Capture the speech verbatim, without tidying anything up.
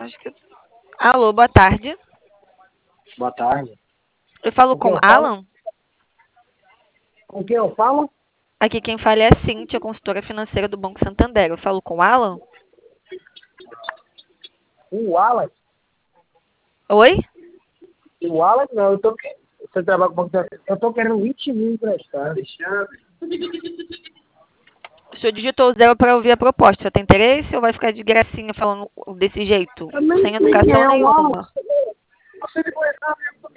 Acho que... Alô, boa tarde. Boa tarde. Eu falo Com quem com eu falo? Alan. Com quem eu falo? Aqui quem fala é a Cíntia, consultora financeira do Banco Santander. Eu falo com Alan? O Wallace? Oi? O Wallace não, eu tô que- Você trabalha com o Banco Central. Eu tô querendo vinte mil emprestados. O senhor digitou o zero para ouvir a proposta. O senhor tem interesse ou vai ficar de gracinha falando desse jeito? Eu nem Sem sei quem educação é o nenhuma. Wallace. Você me conhece,